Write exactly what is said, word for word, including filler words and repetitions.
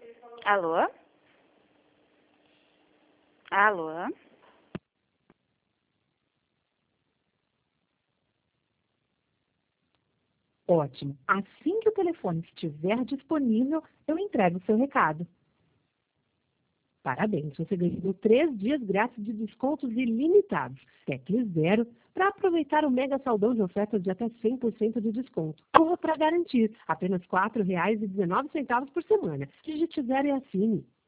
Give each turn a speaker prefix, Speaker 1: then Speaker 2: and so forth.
Speaker 1: Alô? Alô?
Speaker 2: Ótimo. Assim que o telefone estiver disponível, eu entrego o seu recado. Parabéns, você ganhou três dias grátis de descontos ilimitados, Teclis Zero, para aproveitar o mega saldão de ofertas de até cem por cento de desconto. Corra para garantir, apenas quatro reais e dezenove centavos por semana. Digite Zero e assine.